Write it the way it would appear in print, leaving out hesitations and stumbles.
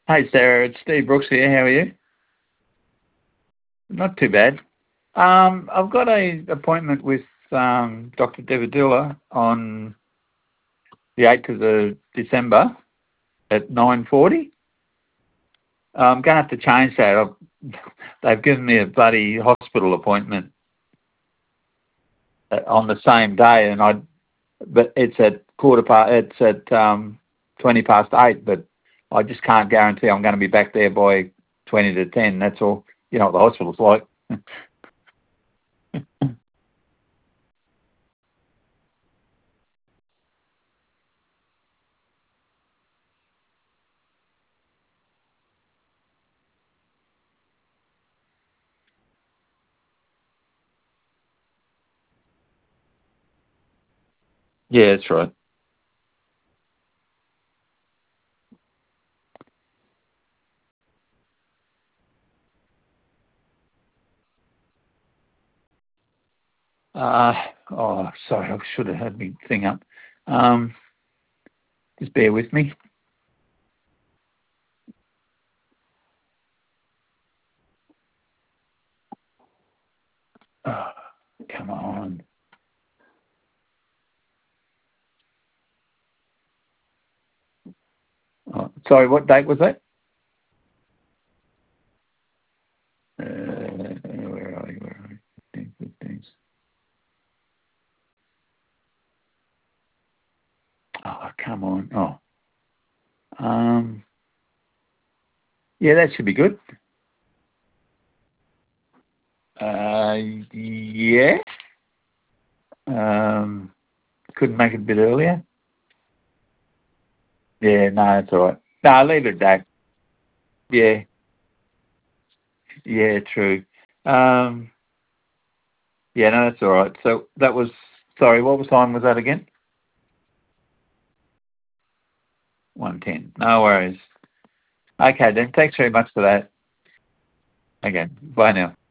Hey Sarah, it's Steve Brooks here. How are you? Not too bad. I've got a appointment with Dr. Devadula on the 8th of December at 9:40. I'm going to have to change that. They've given me a bloody hospital appointment on the same day, but it's at 8:20, but I just can't guarantee I'm going to be back there by 20 to 10. That's all. You know what the hospital's like. Yeah, that's right. Uh, sorry, I should have had my thing up. Um, just bear with me. Oh, come on. Oh, sorry, what date was that? Where are you? Where are you? 15, 15. Oh, come on. Oh, yeah, that should be good. Yeah. Um, couldn't make it a bit earlier. Yeah, no, that's all right. No, leave it at that. Yeah, yeah, true. Um, yeah, no, that's all right. So that was, sorry, what time was that again? 1:10. No worries. Okay, then. Thanks very much for that. Okay, bye now.